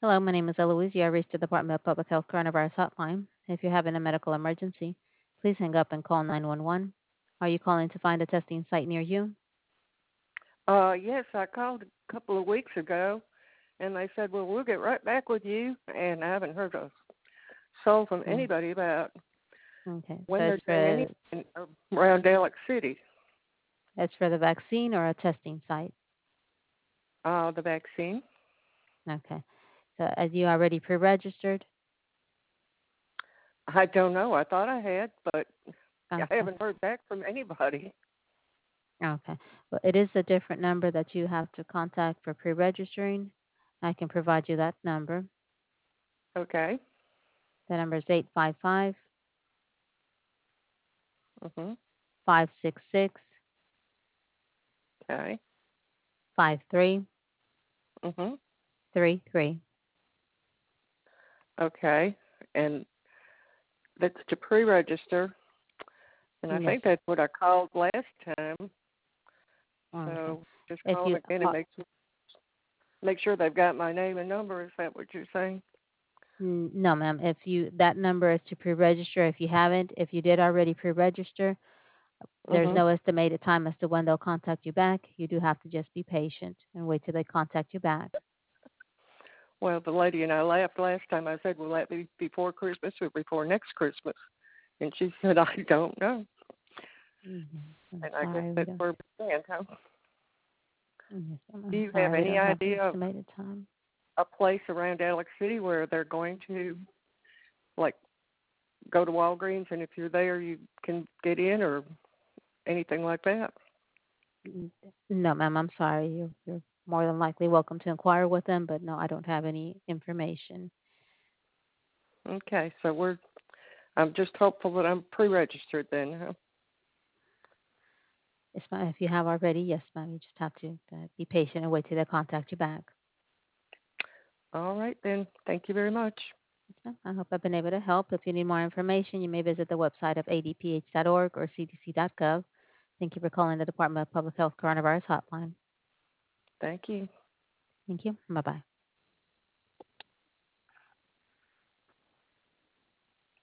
Hello, my name is Eloise. You have reached the Department of Public Health Coronavirus Hotline. If you're having a medical emergency, please hang up and call 911. Are you calling to find a testing site near you? Yes, I called a couple of weeks ago, and they said, "Well, we'll get right back with you." And I haven't heard a soul from Mm, anybody about okay, so when it's they're doing for anything around Alex City. it's for the vaccine or a testing site. The vaccine. Okay, so as you already pre-registered. I don't know. I thought I had, but I Okay, haven't heard back from anybody. okay. Well, it is a different number that you have to contact for pre-registering. I can provide you that number. Okay. The number is 855 Mhm. 566 Okay. 5333. Mhm. Okay. And that's to pre-register, and I Yes. think that's what I called last time. Okay. So just If call them you again and make sure they've got my name and number. Is that what you're saying? no, ma'am. If you that number is to pre-register. If you haven't, if you did already pre-register, there's Mhm. no estimated time as to when they'll contact you back. You do have to just be patient and wait till they contact you back. Well, the lady and I laughed last time. I said, "Will that be before Christmas or before next Christmas?" And she said, "I don't know." Yes, I'm And I guess sorry we that's don't. where we stand, huh? Yes, Do I'm you have sorry we any don't have an idea of estimated time. a place around Alex City where they're going to, like, go to Walgreens, and if you're there, you can get in, or anything like that? N- No, ma'am. I'm sorry. You're more than likely welcome to inquire with them, but no, I don't have any information. Okay, so I'm just hopeful that I'm pre-registered then, huh? Yes, ma'am. If you have already, yes, ma'am. You just have to be patient and wait till they contact you back. All right then. Thank you very much. Yes, ma'am. I hope I've been able to help. If you need more information, you may visit the website of adph.org or cdc.gov. Thank you for calling the Department of Public Health Coronavirus Hotline. Thank you. Thank you. Bye bye.